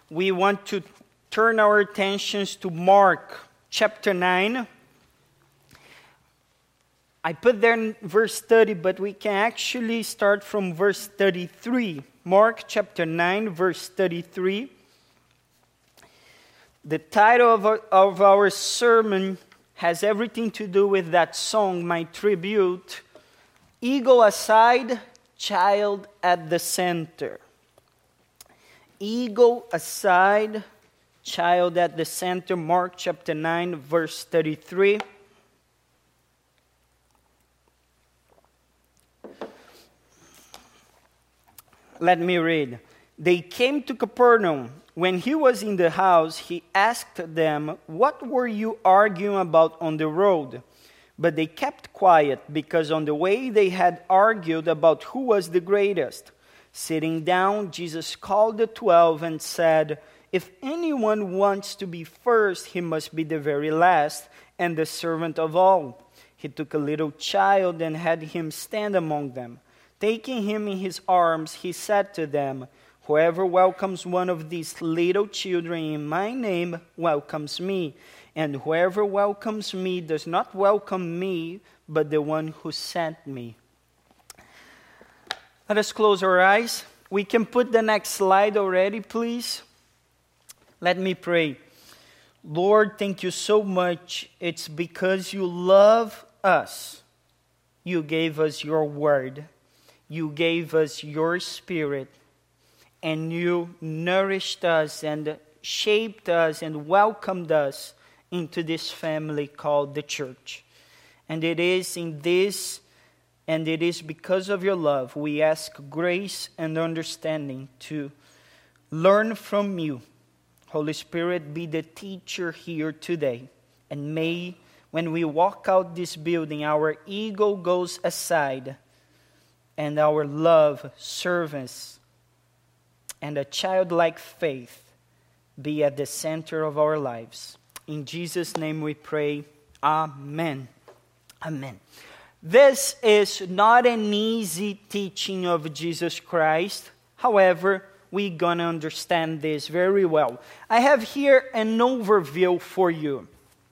we want to turn our attentions to Mark chapter 9. I put there in verse 30, but we can actually start from verse 33. Mark chapter 9, verse 33. The title of our sermon has everything to do with that song, my tribute. Ego aside, child at the center. Ego aside, child at the center. Mark chapter 9, verse 33. Let me read. They came to Capernaum. When he was in the house, he asked them, "What were you arguing about on the road?" But they kept quiet, because on the way they had argued about who was the greatest. Sitting down, Jesus called the 12 and said, "If anyone wants to be first, he must be the very last and the servant of all." He took a little child and had him stand among them. Taking him in his arms, he said to them, "Whoever welcomes one of these little children in my name welcomes me. And whoever welcomes me does not welcome me, but the one who sent me." Let us close our eyes. We can put the next slide already, please. Let me pray. Lord, thank you so much. It's because you love us. You gave us your word. You gave us your spirit. And you nourished us and shaped us and welcomed us into this family called the church. And it is in this, and it is because of your love, we ask grace and understanding to learn from you. Holy Spirit, be the teacher here today. And may, when we walk out this building, our ego goes aside, and our love, service, and a childlike faith be at the center of our lives. In Jesus' name we pray. Amen. Amen. This is not an easy teaching of Jesus Christ. However, we're going to understand this very well. I have here an overview for you.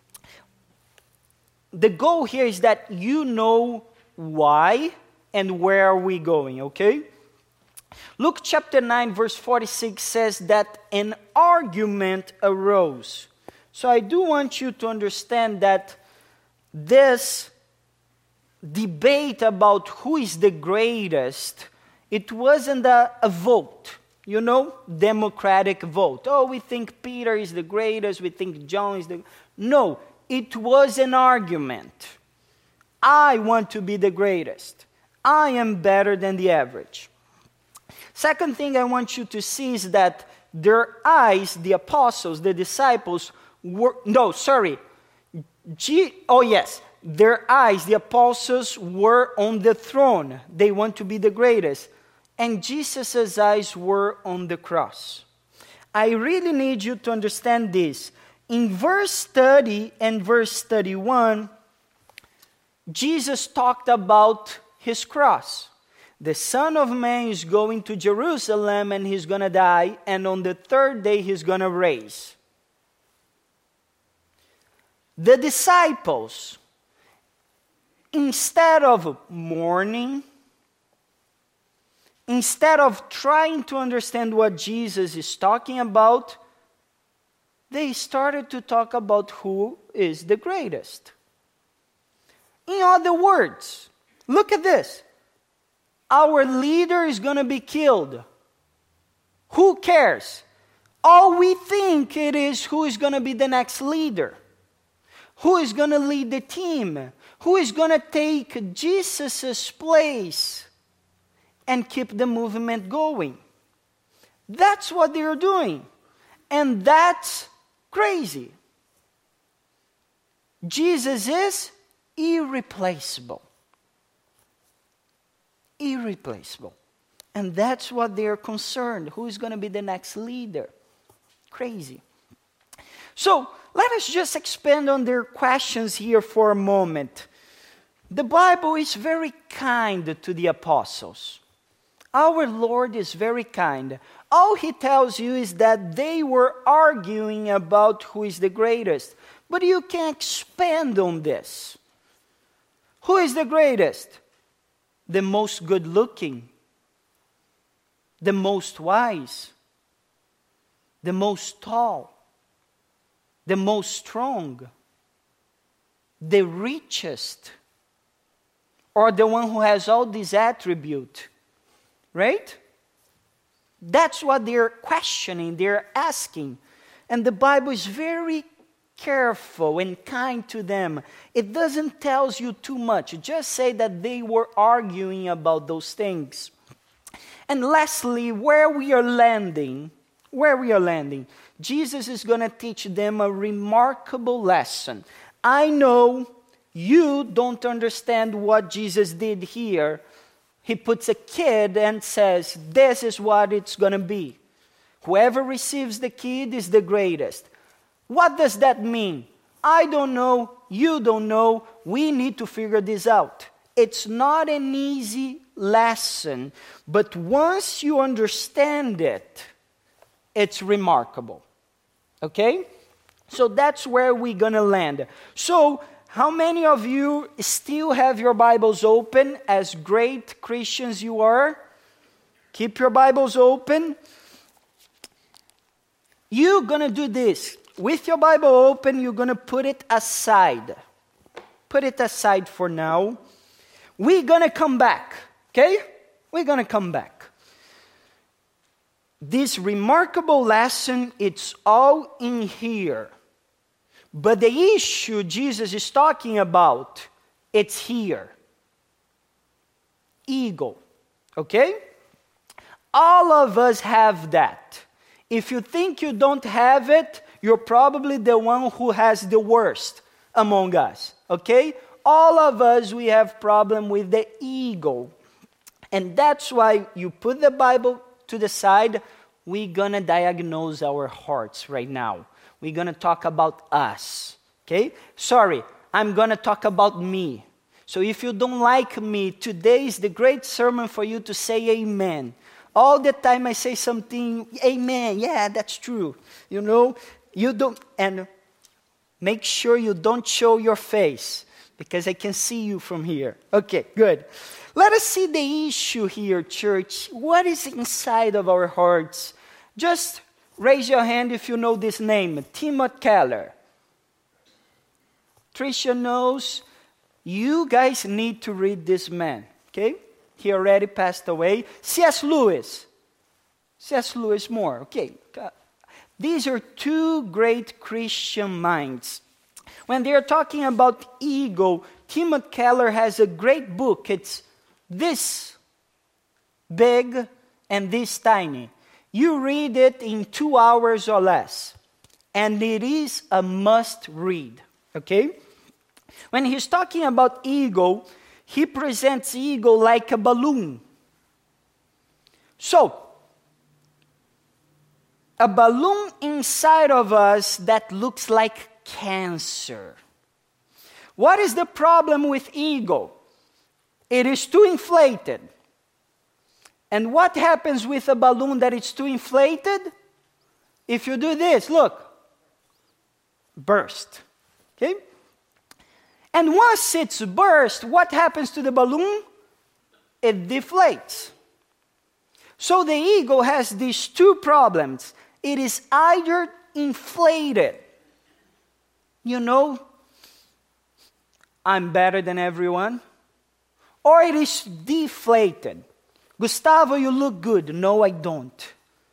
The goal here is that you know why and where are we going, okay? Luke chapter 9 verse 46 says that an argument arose. So I do want you to understand that this debate about who is the greatest, it wasn't a vote, democratic vote. Oh, we think Peter is the greatest, we think John is the... No, it was an argument. I want to be the greatest. I am better than the average. Second thing I want you to see is that their eyes, the apostles, the disciples, their eyes, the apostles, were on the throne. They want to be the greatest. And Jesus' eyes were on the cross. I really need you to understand this. In verse 30 and verse 31, Jesus talked about his cross. The Son of Man is going to Jerusalem and he's going to die, and on the third day he's going to rise. The disciples, instead of mourning, instead of trying to understand what Jesus is talking about, they started to talk about who is the greatest. In other words, look at this. Our leader is going to be killed. Who cares? All we think it is who is going to be the next leader. Who is going to lead the team? Who is going to take Jesus' place and keep the movement going? That's what they're doing. And that's crazy. Jesus is irreplaceable. Irreplaceable. And that's what they're concerned. Who is going to be the next leader? Crazy. So, let us just expand on their questions here for a moment. The Bible is very kind to the apostles. Our Lord is very kind. all he tells you is that they were arguing about who is the greatest. But you can expand on this. Who is the greatest? The most good-looking, the most wise, the most tall, the most strong, the richest, or the one who has all these attributes, right? That's what they're questioning, they're asking. And the Bible is very careful and kind to them. It doesn't tell you too much. Just say that they were arguing about those things. And lastly, where we are landing, Jesus is going to teach them a remarkable lesson. I know you don't understand what Jesus did here. He puts a kid and says, this is what it's going to be. Whoever receives the kid is the greatest. What does that mean? I don't know. You don't know. We need to figure this out. It's not an easy lesson, but once you understand it, it's remarkable. Okay? So that's where we're going to land. So, how many of you still have your Bibles open as great Christians you are? Keep your Bibles open. You're going to do this. With your Bible open, you're going to put it aside. Put it aside for now. We're going to come back. Okay? We're going to come back. This remarkable lesson, it's all in here. But the issue Jesus is talking about, it's here. Ego. Okay? All of us have that. If you think you don't have it, you're probably the one who has the worst among us. Okay? All of us, we have problem with the ego. And that's why you put the Bible to the side. We're going to diagnose our hearts right now. We're going to talk about us. Okay? Sorry, I'm going to talk about me. So if you don't like me, today is the great sermon for you to say amen. All the time I say something, amen, yeah, that's true. You know, you don't, and make sure you don't show your face, because I can see you from here. Okay, good. Let us see the issue here, church. What is inside of our hearts? Just raise your hand if you know this name, Timothy Keller. Tricia knows. You guys need to read this man, okay? He already passed away. C.S. Lewis. C.S. Lewis Moore, okay. These are two great Christian minds. When they are talking about ego, Timothy Keller has a great book. It's this big and this tiny. You read it in 2 hours or less. And it is a must read. Okay? When he's talking about ego, he presents ego like a balloon. So, a balloon inside of us that looks like cancer. What is the problem with ego? It is too inflated. And what happens with a balloon that is too inflated? If you do this, look, burst. Okay? And once it's burst, what happens to the balloon? It deflates. So the ego has these two problems. It is either inflated. You know, I'm better than everyone. Or it is deflated. Gustavo, you look good. No, I don't.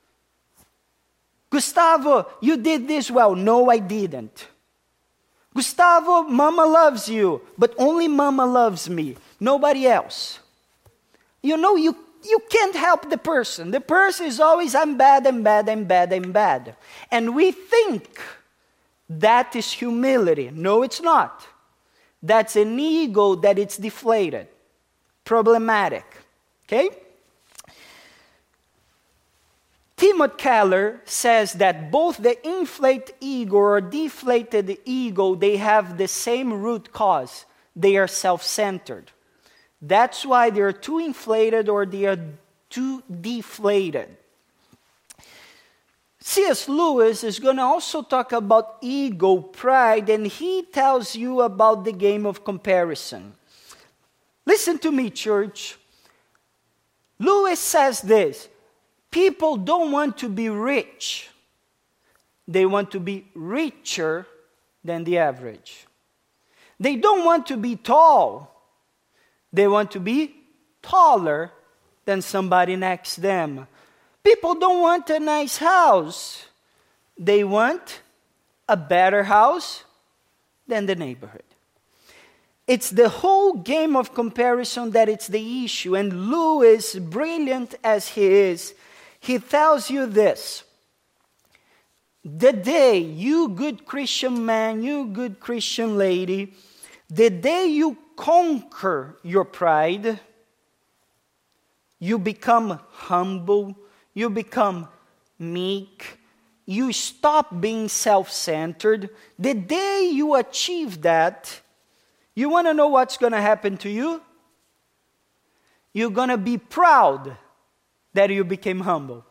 Gustavo, you did this well. No, I didn't. Gustavo, Mama loves you, but only Mama loves me. Nobody else. You know, you can't help the person. The person is always, I'm bad, I'm bad, I'm bad, I'm bad. And we think that is humility. No, it's not. That's an ego that it's deflated. Problematic. Okay? Timothy Keller says that both the inflated ego or deflated ego, they have the same root cause. They are self-centered. That's why they are too inflated or they are too deflated. C.S. Lewis is going to also talk about ego, pride, and he tells you about the game of comparison. Listen to me, church. Lewis says this: people don't want to be rich. They want to be richer than the average. They don't want to be tall. They want to be taller than somebody next to them. People don't want a nice house. They want a better house than the neighborhood. It's the whole game of comparison that it's the issue. And Lewis, brilliant as he is, he tells you this: the day, you good Christian man, you good Christian lady, the day you conquer your pride, you become humble, you become meek, you stop being self-centered. The day you achieve that, you want to know what's going to happen to you? You're going to be proud that you became humble.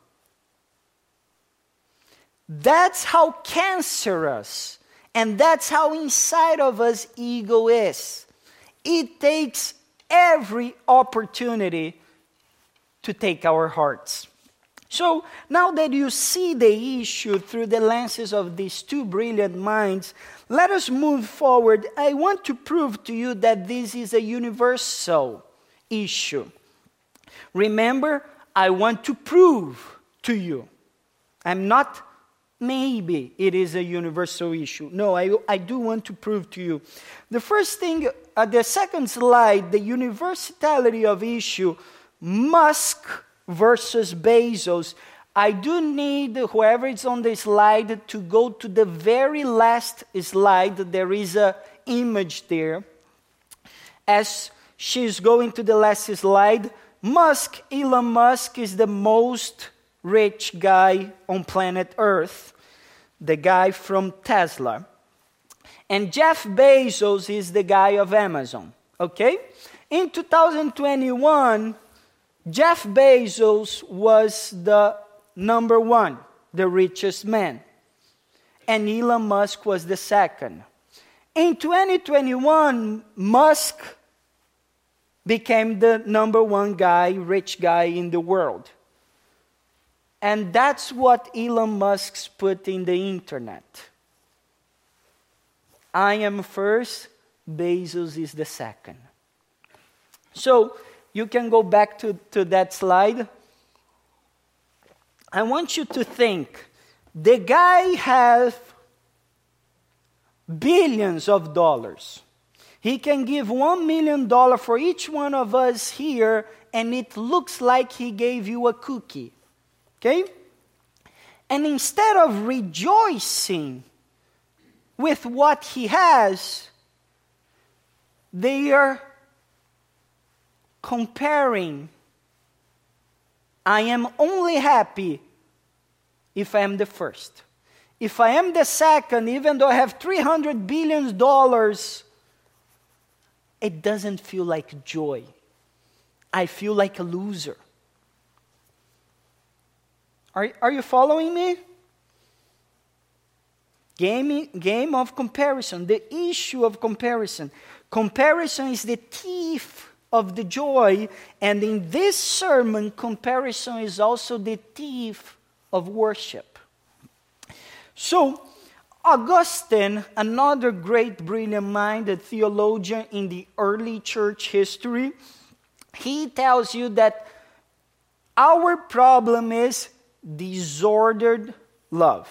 That's how cancerous, and that's how inside of us ego is. It takes every opportunity to take our hearts. So now that you see the issue through the lenses of these two brilliant minds, let us move forward. I want to prove to you that this is a universal issue. Remember, I want to prove to you. I'm not maybe it is a universal issue. No, I do want to prove to you. The first thing, the second slide, the universality of issue, Musk versus Bezos. I do need whoever is on the slide to go to the very last slide. There is an image there. As she's going to the last slide, Elon Musk is the most rich guy on planet Earth, the guy from Tesla. And Jeff Bezos is the guy of Amazon, okay? In 2021, Jeff Bezos was the number one, the richest man. And Elon Musk was the second. In 2021, Musk became the number one guy, rich guy in the world. And that's what Elon Musk's put in the internet. I am first, Bezos is the second. So, you can go back to that slide. I want you to think, the guy has billions of dollars. He can give $1 million for each one of us here, and it looks like he gave you a cookie. Okay? And instead of rejoicing with what he has, they are comparing. I am only happy if I am the first. If I am the second, even though I have $300 billion, it doesn't feel like joy. I feel like a loser. Are you following me? Game of comparison, the issue of comparison. Comparison is the thief of the joy, and in this sermon, comparison is also the thief of worship. So, Augustine, another great brilliant mind, a theologian in the early church history, he tells you that our problem is disordered love.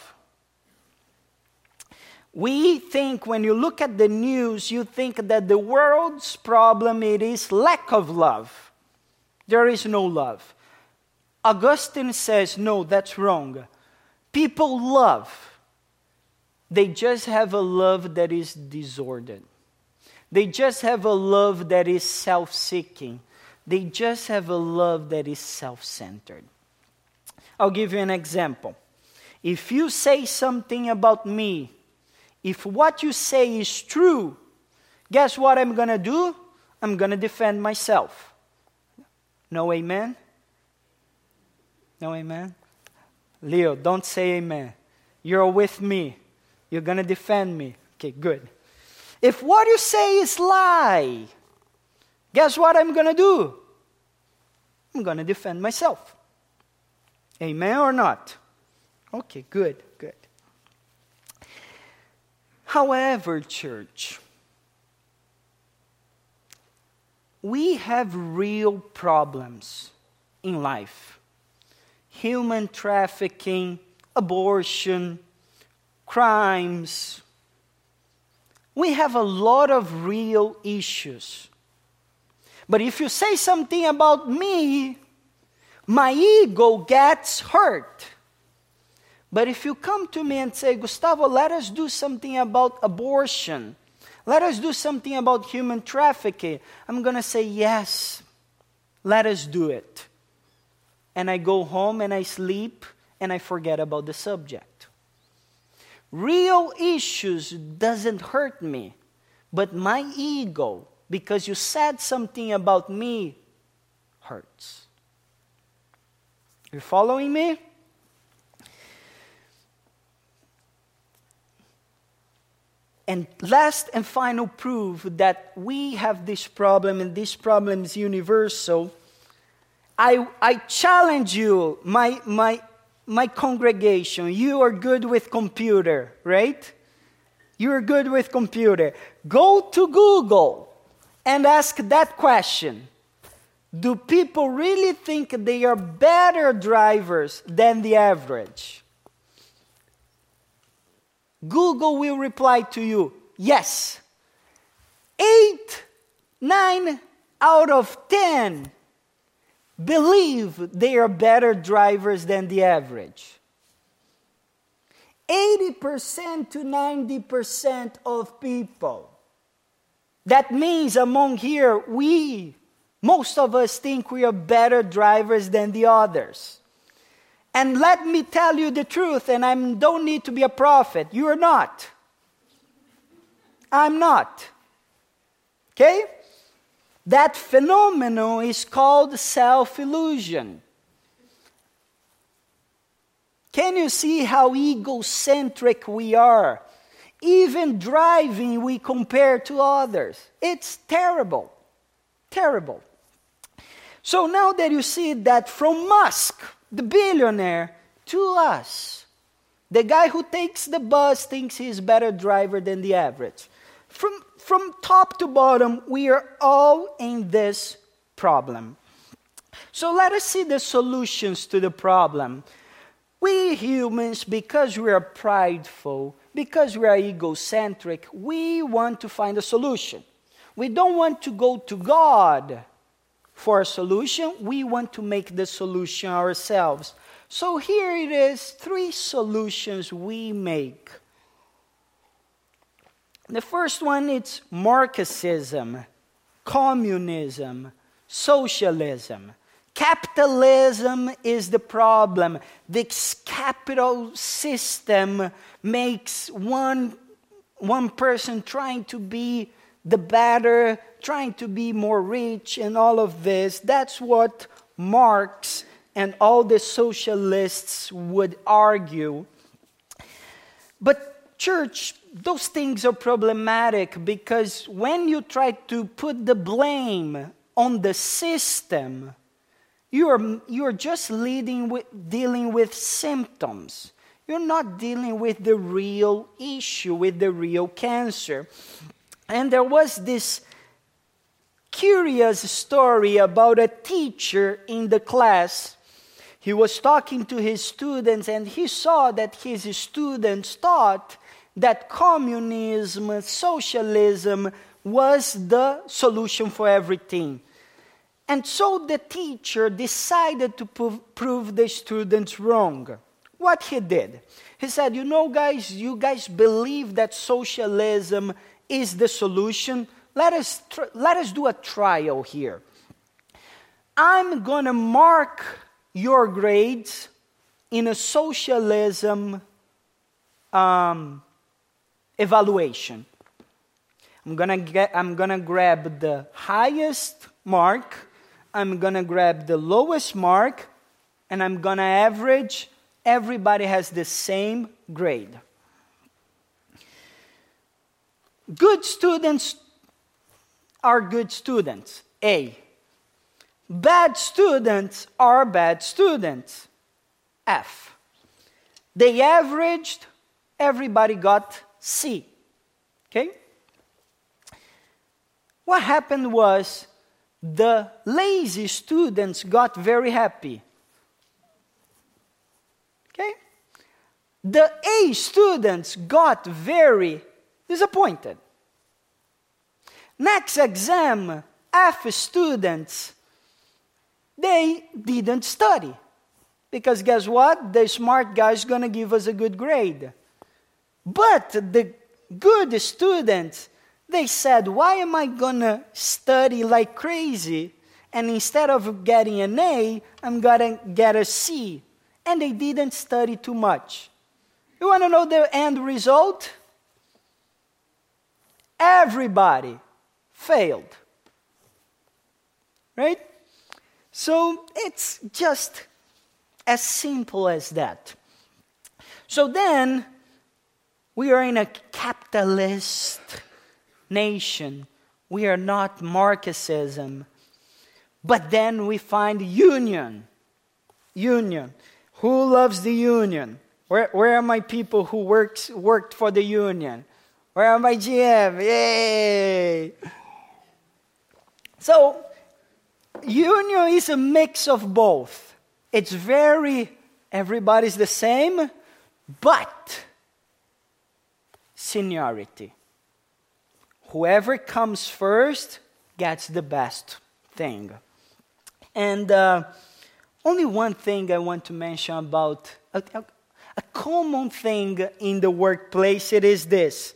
We think, when you look at the news, you think that the world's problem, it is lack of love. There is no love. Augustine says, no, that's wrong. People love. They just have a love that is disordered. They just have a love that is self-seeking. They just have a love that is self-centered. I'll give you an example. If you say something about me, if what you say is true, guess what I'm going to do? I'm going to defend myself. No amen? No amen? Leo, don't say amen. You're with me. You're going to defend me. Okay, good. If what you say is lie, guess what I'm going to do? I'm going to defend myself. Amen or not? Okay, good. However, church, we have real problems in life. Human trafficking, abortion, crimes. We have a lot of real issues. But if you say something about me, my ego gets hurt. But if you come to me and say, Gustavo, let us do something about abortion. Let us do something about human trafficking. I'm going to say, yes, let us do it. And I go home and I sleep and I forget about the subject. Real issues doesn't hurt me, but my ego, because you said something about me, hurts. You're following me? And last and final proof that we have this problem and this problem is universal. I challenge you, my congregation, you are good with computer, right? You are good with computer. Go to Google and ask that question. Do people really think they are better drivers than the average? Google will reply to you, yes. 8, 9 out of 10 believe they are better drivers than the average. 80% to 90% of people. That means among here, most of us think we are better drivers than the others. And let me tell you the truth, and I don't need to be a prophet. You are not. I'm not. Okay? That phenomenon is called self-illusion. Can you see how egocentric we are? Even driving, we compare to others. It's terrible. Terrible. So now that you see that from Musk, the billionaire, to us, the guy who takes the bus thinks he's a better driver than the average. From top to bottom, we are all in this problem. So let us see the solutions to the problem. We humans, because we are prideful, because we are egocentric, we want to find a solution. We don't want to go to God for a solution. We want to make the solution ourselves. So here it is, 3 solutions we make. The first one is Marxism, communism, socialism. Capitalism is the problem. This capital system makes one person trying to be the better, trying to be more rich and all of this. That's what Marx and all the socialists would argue. But church, those things are problematic because when you try to put the blame on the system, you're just dealing with symptoms. You're not dealing with the real issue, with the real cancer. And there was this curious story about a teacher in the class. He was talking to his students and he saw that his students thought that communism, socialism was the solution for everything. And so the teacher decided to prove the students wrong. What he did? He said, guys, you guys believe that socialism is the solution? Let us do a trial here. I'm going to mark your grades in a socialism evaluation. I'm gonna grab the highest mark, I'm gonna grab the lowest mark, and I'm gonna average Everybody has the same grade. Good students are good students, A. Bad students are bad students, F. They averaged, everybody got C. Okay? What happened was the lazy students got very happy. Okay? The A students got very disappointed. Next exam, F students, they didn't study. Because guess what? The smart guy is going to give us a good grade. But the good students, they said, why am I going to study like crazy? And instead of getting an A, I'm going to get a C. And they didn't study too much. You want to know the end result? Everybody failed. Right? So it's just as simple as that. So then, we are in a capitalist nation. We are not Marxism. But then we find union. Union. Who loves the union? Where are my people who worked for the union? Where are my GM? Yay! So, union is a mix of both. It's everybody's the same, but seniority. Whoever comes first gets the best thing. And only one thing I want to mention about a common thing in the workplace, it is this.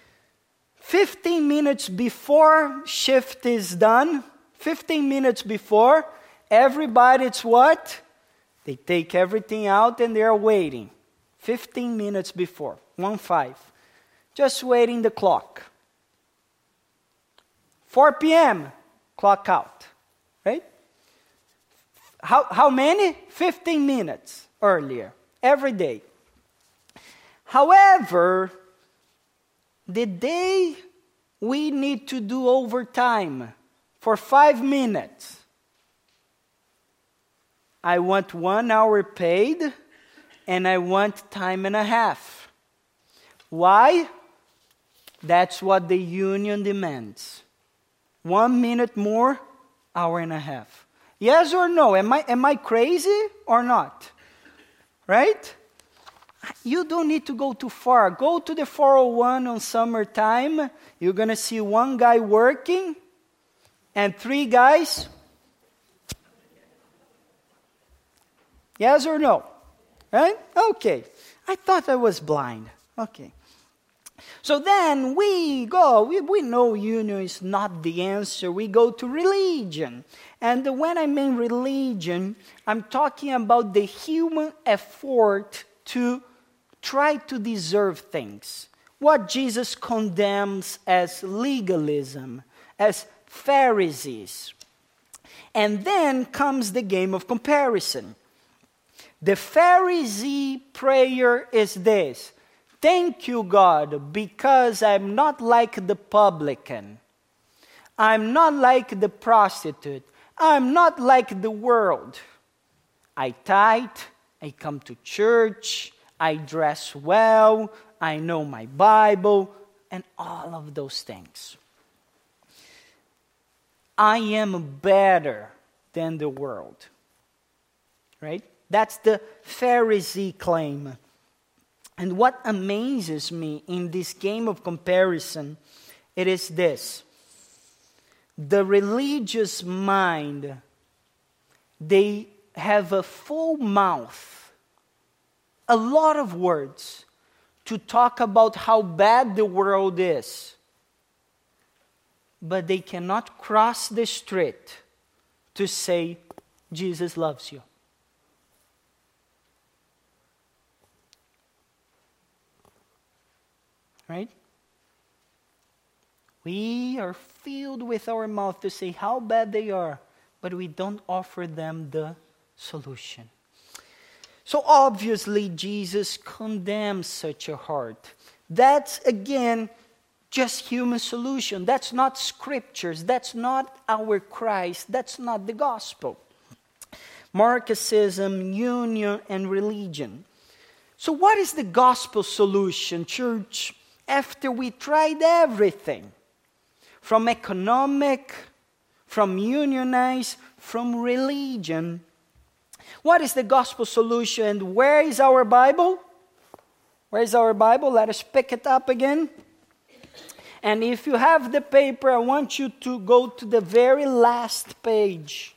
15 minutes before shift is done, 15 minutes before, everybody, it's what? They take everything out and they're waiting. 15 minutes before, 1-5. Just waiting the clock. 4 p.m., clock out. Right? How many? 15 minutes earlier, every day. However, the day we need to do overtime for 5 minutes, I want 1 hour paid, and I want time and a half. Why? That's what the union demands. 1 minute more, hour and a half. Yes or no? Am I crazy or not? Right? You don't need to go too far. Go to the 401 on summertime. You're going to see one guy working and 3 guys. Yes or no? Right? Okay. I thought I was blind. Okay. So then we go, we know union is not the answer. We go to religion. And when I mean religion, I'm talking about the human effort to try to deserve things. What Jesus condemns as legalism, as Pharisees. And then comes the game of comparison. The Pharisee prayer is this: thank you, God, because I'm not like the publican. I'm not like the prostitute. I'm not like the world. I tithe, I come to church, I dress well, I know my Bible, and all of those things. I am better than the world. Right? That's the Pharisee claim. And what amazes me in this game of comparison, it is this. The religious mind, they have a full mouth, a lot of words to talk about how bad the world is. But they cannot cross the street to say, Jesus loves you. Right? We are filled with our mouth to say how bad they are, but we don't offer them the solution. So obviously Jesus condemns such a heart. That's again just human solution. That's not scriptures. That's not our Christ. That's not the gospel. Marxism, union, and religion. So what is the gospel solution, church? After we tried everything, from economic, from unionize, from religion, what is the gospel solution? And where is our Bible? Where is our Bible? Let us pick it up again. And if you have the paper, I want you to go to the very last page.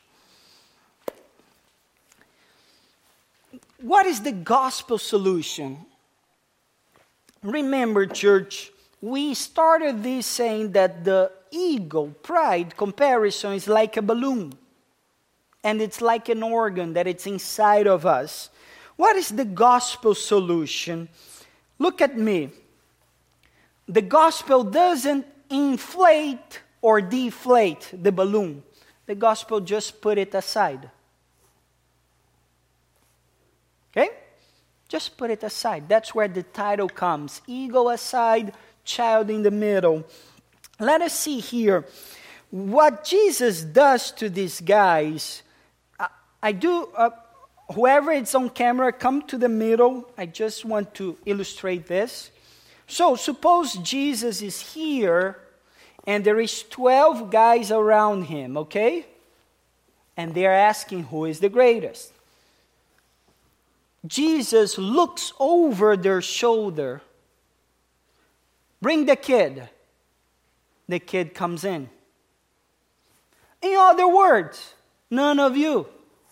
What is the gospel solution? Remember, church, we started this saying that the ego, pride, comparison is like a balloon. And it's like an organ that it's inside of us. What is the gospel solution? Look at me. The gospel doesn't inflate or deflate the balloon. The gospel just put it aside. Okay? Just put it aside. That's where the title comes. Ego aside, child in the middle. Let us see here what Jesus does to these guys. Whoever is on camera, come to the middle. I just want to illustrate this. So suppose Jesus is here and there is 12 guys around him, okay? And they're asking who is the greatest. Jesus looks over their shoulder. Bring the kid. The kid comes in. In other words, none of you.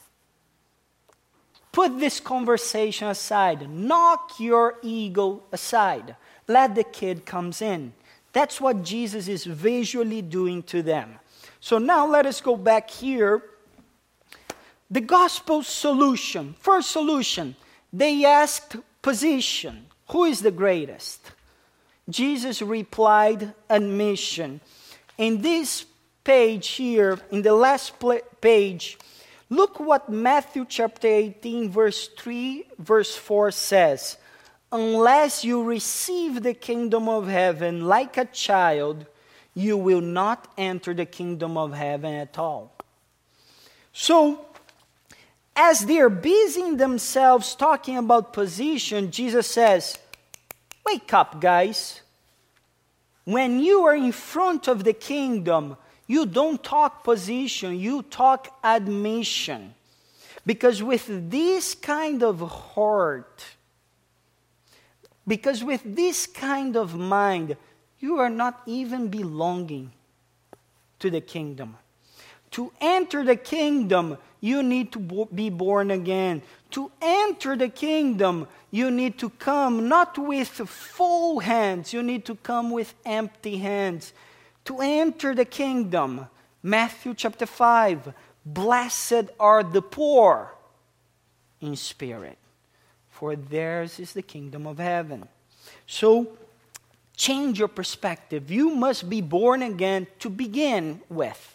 Put this conversation aside. Knock your ego aside. Let the kid comes in. That's what Jesus is visually doing to them. So now let us go back here. The gospel solution. First solution. They asked position. Who is the greatest? Jesus replied, admission. In this page here, in the last page, look what Matthew chapter 18, verse 3, verse 4 says. Unless you receive the kingdom of heaven like a child, you will not enter the kingdom of heaven at all. So, as they're busying themselves talking about position, Jesus says, wake up, guys. When you are in front of the kingdom, you don't talk position, you talk admission. Because with this kind of heart, because with this kind of mind, you are not even belonging to the kingdom. To enter the kingdom, you need to be born again. To enter the kingdom, you need to come not with full hands, you need to come with empty hands. To enter the kingdom, Matthew chapter 5, blessed are the poor in spirit, for theirs is the kingdom of heaven. So, change your perspective. You must be born again to begin with.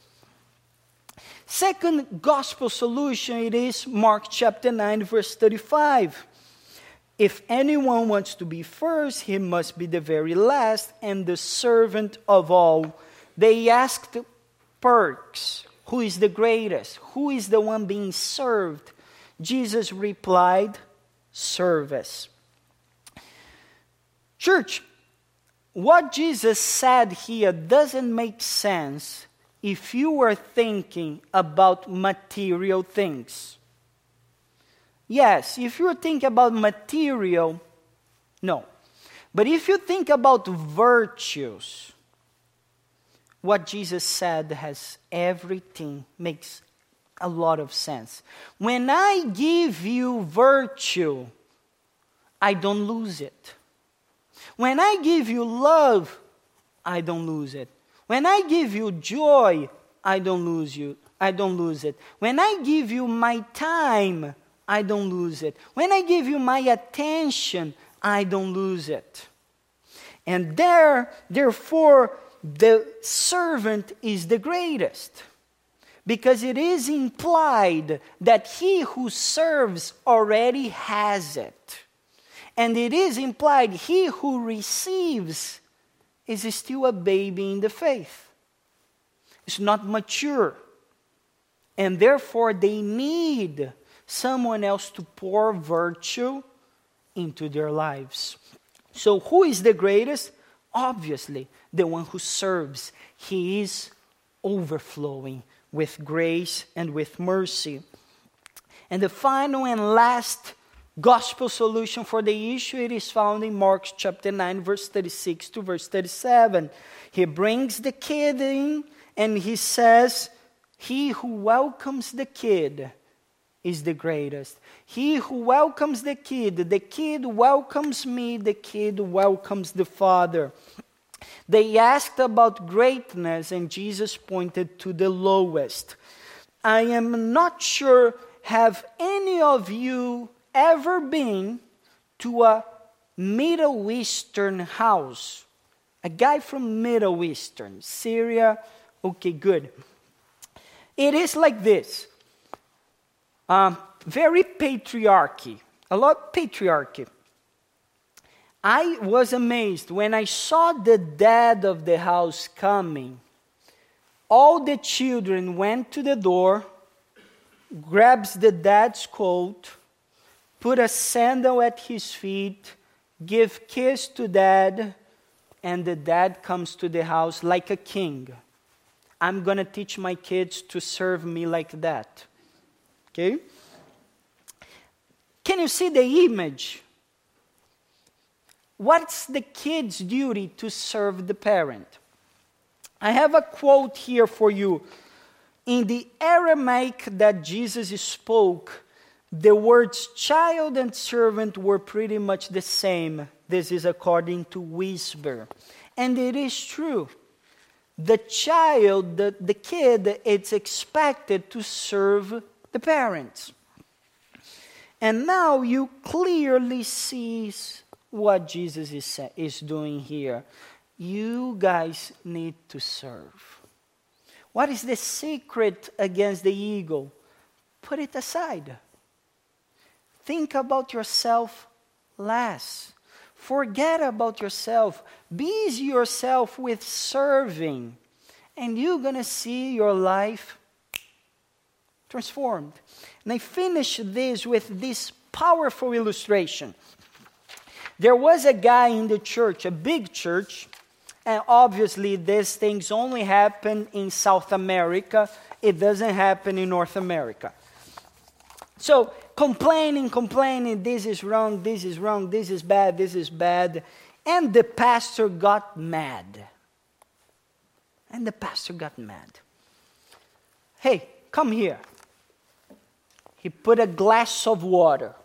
Second gospel solution, it is Mark chapter 9, verse 35. If anyone wants to be first, he must be the very last and the servant of all. They asked perks, who is the greatest? Who is the one being served? Jesus replied, service. Church, what Jesus said here doesn't make sense if you were thinking about material things. Yes, if you think about material, no. But if you think about virtues, what Jesus said has everything, makes a lot of sense. When I give you virtue, I don't lose it. When I give you love, I don't lose it. When I give you joy, I don't lose it. When I give you my time, I don't lose it. When I give you my attention, I don't lose it. And therefore, the servant is the greatest. Because it is implied that he who serves already has it. And it is implied he who receives is still a baby in the faith. It's not mature. And therefore they need someone else to pour virtue into their lives. So who is the greatest? Obviously, the one who serves. He is overflowing with grace and with mercy. And the final and last gospel solution for the issue, it is found in Mark chapter 9, verse 36 to verse 37. He brings the kid in and he says, he who welcomes the kid is the greatest. He who welcomes the kid welcomes me, the kid welcomes the Father. They asked about greatness, and Jesus pointed to the lowest. I am not sure, have any of you ever been to a Middle Eastern house? A guy from Middle Eastern, Syria. Okay, good. It is like this. Very patriarchy. A lot patriarchy. I was amazed when I saw the dad of the house coming. All the children went to the door, grabs the dad's coat, put a sandal at his feet, give kiss to dad, and the dad comes to the house like a king. I'm going to teach my kids to serve me like that. Okay? Can you see the image? What's the kid's duty? To serve the parent. I have a quote here for you. In the Aramaic that Jesus spoke, the words child and servant were pretty much the same. This is according to Whisper. And it is true. The child, the kid, it's expected to serve the parents. And now you clearly see what Jesus is doing here. You guys need to serve. What is the secret against the ego? Put it aside. Think about yourself less. Forget about yourself. Busy yourself with serving. And you're going to see your life transformed. And I finish this with this powerful illustration. There was a guy in the church, a big church, and obviously these things only happen in South America. It doesn't happen in North America. So complaining, this is wrong, this is wrong, this is bad, this is bad. And the pastor got mad. Hey, come here. He put a glass of water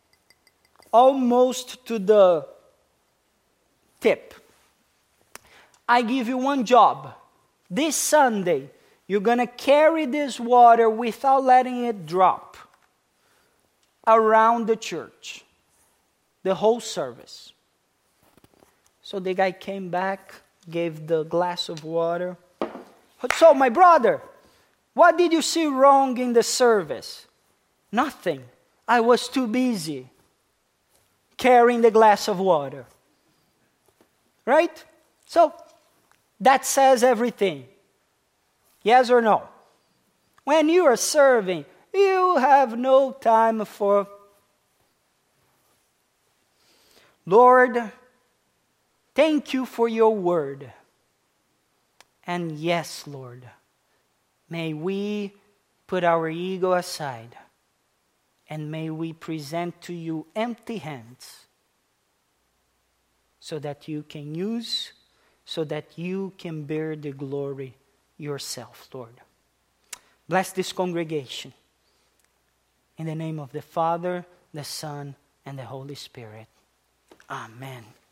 almost to the tip. I give you one job. This Sunday, you're going to carry this water without letting it drop around the church, the whole service. So the guy came back, gave the glass of water. So, my brother, what did you see wrong in the service? Nothing. I was too busy carrying the glass of water. Right? So, that says everything. Yes or no? When you are serving, you have no time for... Lord, thank you for your word. And yes, Lord, may we put our ego aside. And may we present to you empty hands so that you can use, so that you can bear the glory yourself, Lord. Bless this congregation. In the name of the Father, the Son, and the Holy Spirit. Amen.